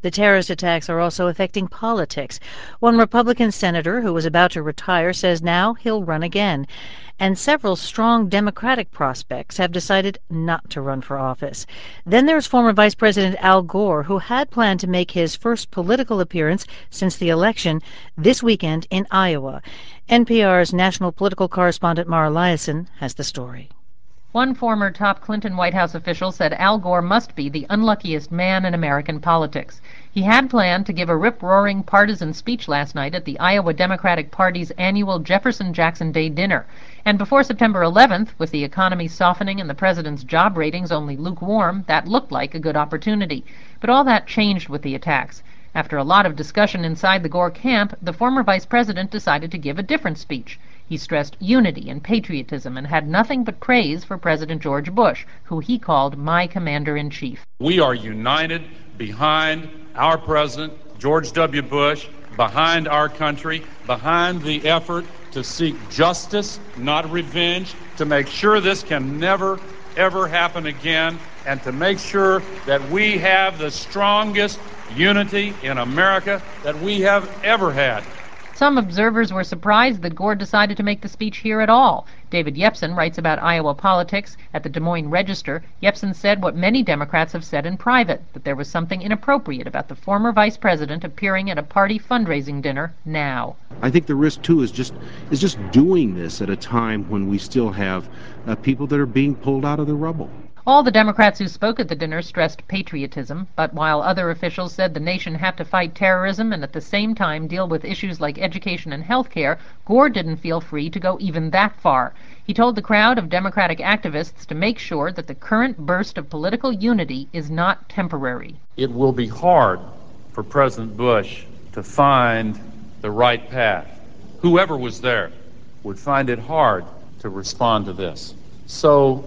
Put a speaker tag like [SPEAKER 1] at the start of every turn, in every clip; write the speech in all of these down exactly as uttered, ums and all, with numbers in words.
[SPEAKER 1] The terrorist attacks are also affecting politics. One Republican senator who was about to retire says now he'll run again. And several strong Democratic prospects have decided not to run for office. Then there's former Vice President Al Gore, who had planned to make his first political appearance since the election this weekend in Iowa. N P R's national political correspondent Mara Liasson has the story.
[SPEAKER 2] One former top Clinton White House official said Al Gore must be the unluckiest man in American politics. He had planned to give a rip-roaring partisan speech last night at the Iowa Democratic Party's annual Jefferson-Jackson Day dinner. And before September eleventh, with the economy softening and the president's job ratings only lukewarm, that looked like a good opportunity. But all that changed with the attacks. After a lot of discussion inside the Gore camp, the former vice president decided to give a different speech. He stressed unity and patriotism and had nothing but praise for President George Bush, who he called my commander-in-chief.
[SPEAKER 3] We are united behind our president, George W. Bush, behind our country, behind the effort to seek justice, not revenge, to make sure this can never, ever happen again, and to make sure that we have the strongest unity in America that we have ever had.
[SPEAKER 2] Some observers were surprised that Gore decided to make the speech here at all. David Yepsen writes about Iowa politics at the Des Moines Register. Yepsen said what many Democrats have said in private, that there was something inappropriate about the former vice president appearing at a party fundraising dinner now.
[SPEAKER 4] I think the risk, too, is just is just doing this at a time when we still have uh, people that are being pulled out of the rubble.
[SPEAKER 2] All the Democrats who spoke at the dinner stressed patriotism, but while other officials said the nation had to fight terrorism and at the same time deal with issues like education and health care, Gore didn't feel free to go even that far. He told the crowd of Democratic activists to make sure that the current burst of political unity is not temporary.
[SPEAKER 3] It will be hard for President Bush to find the right path. Whoever was there would find it hard to respond to this. So,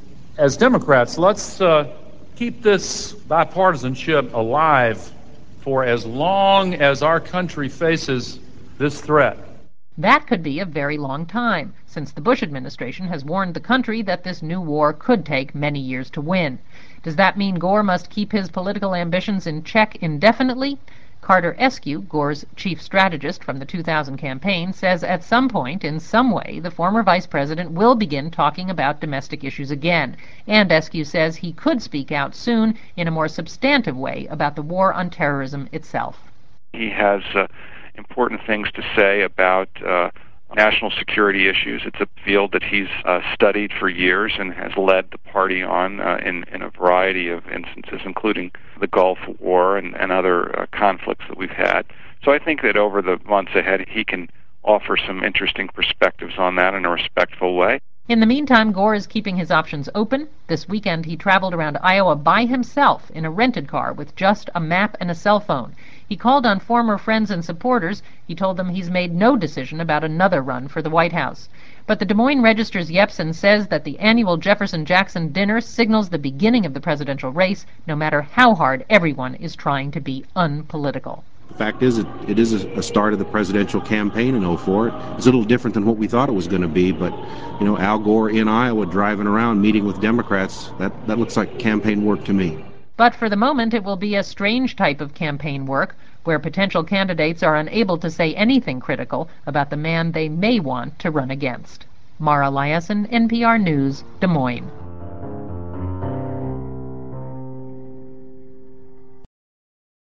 [SPEAKER 3] as Democrats, let's uh, keep this bipartisanship alive for as long as our country faces this threat.
[SPEAKER 2] That could be a very long time, since the Bush administration has warned the country that this new war could take many years to win. Does that mean Gore must keep his political ambitions in check indefinitely? Carter Eskew, Gore's chief strategist from the two thousand campaign, says at some point, in some way, the former vice president will begin talking about domestic issues again. And Eskew says he could speak out soon in a more substantive way about the war on terrorism itself.
[SPEAKER 5] He has uh, important things to say about uh, national security issues. It's a field that he's uh, studied for years and has led the party on uh, in, in a variety of instances, including the Gulf War and, and other uh, conflicts that we've had. So I think that over the months ahead, he can offer some interesting perspectives on that in a respectful way.
[SPEAKER 2] In the meantime, Gore is keeping his options open. This weekend, he traveled around Iowa by himself in a rented car with just a map and a cell phone. He called on former friends and supporters. He told them he's made no decision about another run for the White House. But the Des Moines Register's Yepsen says that the annual Jefferson-Jackson dinner signals the beginning of the presidential race, no matter how hard everyone is trying to be unpolitical.
[SPEAKER 4] The fact is, it, it is a start of the presidential campaign in oh four. It's a little different than what we thought it was going to be, but, you know, Al Gore in Iowa driving around meeting with Democrats, that, that looks like campaign work to me.
[SPEAKER 2] But for the moment, it will be a strange type of campaign work, where potential candidates are unable to say anything critical about the man they may want to run against. Mara Liasson, N P R News, Des Moines.